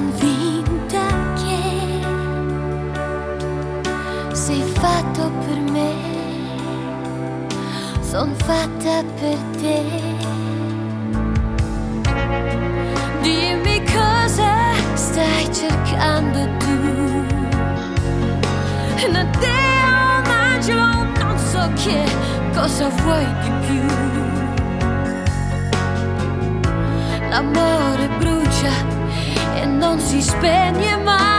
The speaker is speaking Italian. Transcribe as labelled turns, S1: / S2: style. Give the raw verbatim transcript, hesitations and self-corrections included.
S1: convinta che sei fatto per me, son fatta per te. Dimmi cosa stai cercando tu, un Dio, un angelo, non so che cosa vuoi di più. L'amore brucia e non si spegne mai.